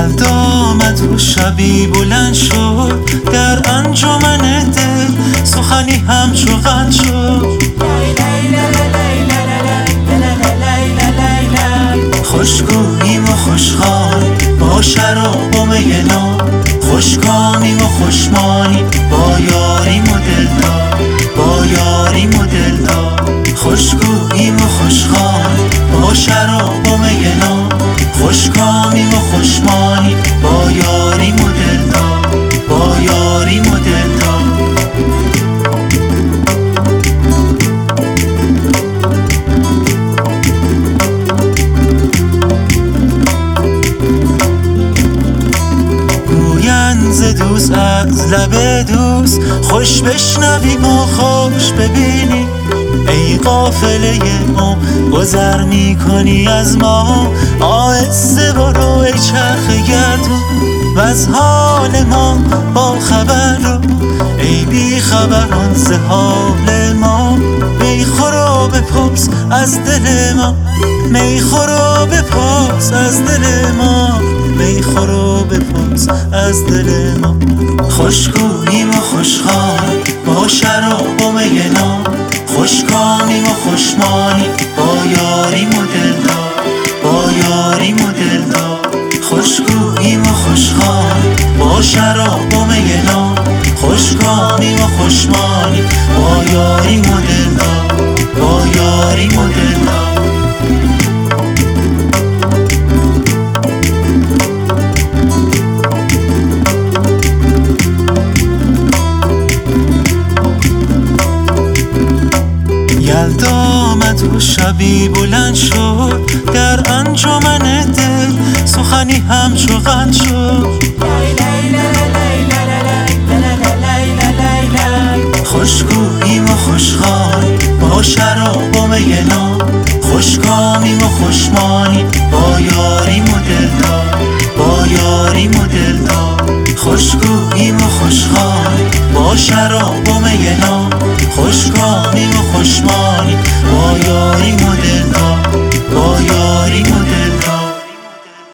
یلدا آمد و شبی بلند شد، در انجمن دل سخنی همچو قند شد. خوشگوییم و خوشخوان با شراب و می ناب، خوشکامیم و خوشمانی با یاریم و دلدار، با یاریم و دلدار. خوشگوییم و خوشخوان با شراب و می ناب، خوشکامیم و خوشمانی با یاریم و دلدار، با یاریم و دلدار. ز دوست از لب دوست خوش بشنویم و خوش ببینیم. ای قافله ما گذر میکنی از ما، آهسته برو ای چرخ گردون و از حال ما با خبر رو. ای بی خبران ز حال ما، می خور و بپرس از دل ما، می خور و بپرس از دل ما، می خور و بپرس از دل ما. خوشگوییم و خوشخوان با شراب و می ناب، خوشکامیم و خوشمانی با یاریم و دلدار، با یاریم و دلدار. خوشگوییم و خوشخوان با شراب و می ناب، خوشکامیم و خوشمانی با یاریم و دلدار، با یاریم و دلدار. یلدا آمد و شبی بلند شد، در انجمن دل سخنی همچو قند شد. خوشگوییم و خوشخوان با شراب و می ناب، خوشکامیم و خوشمانی با یاریم و دلدار، با یاریم و دلدار. خوشگوییم و خوشخوان با شراب و می ناب، خوشکامیم و خوشمانی با یاریم و دلدار.